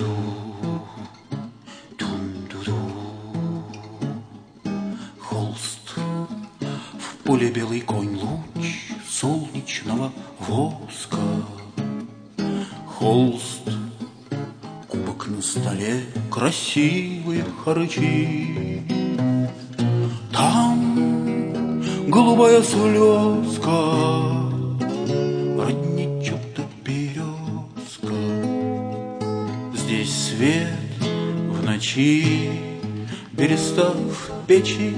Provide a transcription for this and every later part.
Холст, в поле белый конь, луч солнечного воска. Холст, кубок на столе, красивые харчи. Там голубая слезка, родничок да березка. Здесь свет в ночи, береста в печи.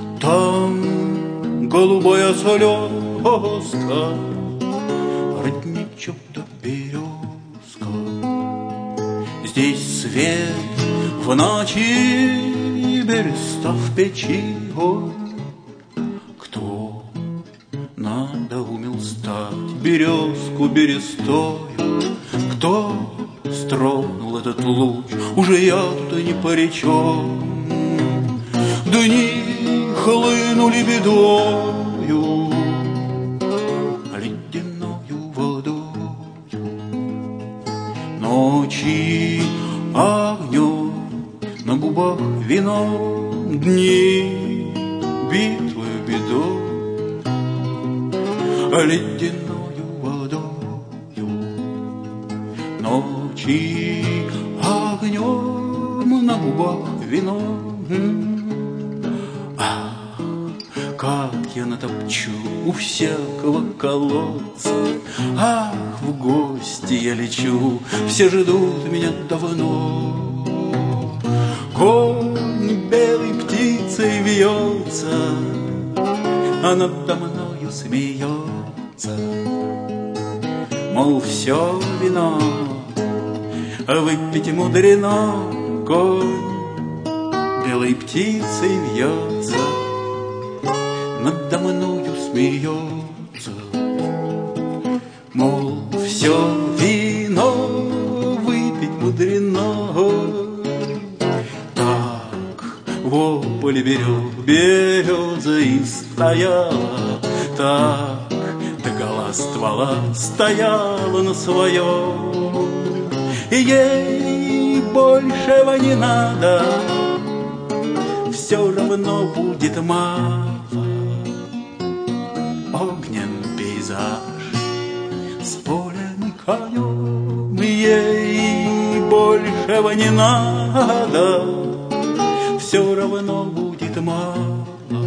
Там голубая слезка, родничок да березка. Здесь свет в ночи, береста в печи. Ой, кто надоумел стать березку берестою? Кто стронул этот луч? Уже я-то не поречен. Дни хлынули бедою, ледяною водою. Ночи огнем, на губах вино, дни битвою бедой, ледяною водою. Ночи огнем, на губах вино. Как я натопчу у всякого колодца. Ах, в гости я лечу, все ждут меня давно. Конь белой птицей вьется, а надо мною смеется. Мол, все вино выпить мудрено. Конь белой птицей вьется, надо мною смеется. Мол, все вино выпить мудрено. Так в поле береза и стояла, так догола ствола стояла на своем. И ей большего не надо, все равно будет мало. Огнен пейзаж с полем и конем, ей большего не надо, все равно будет мало.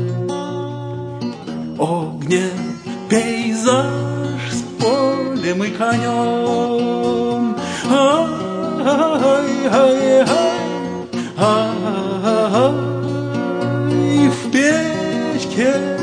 Огнен пейзаж с полем и конем. Ай, в печке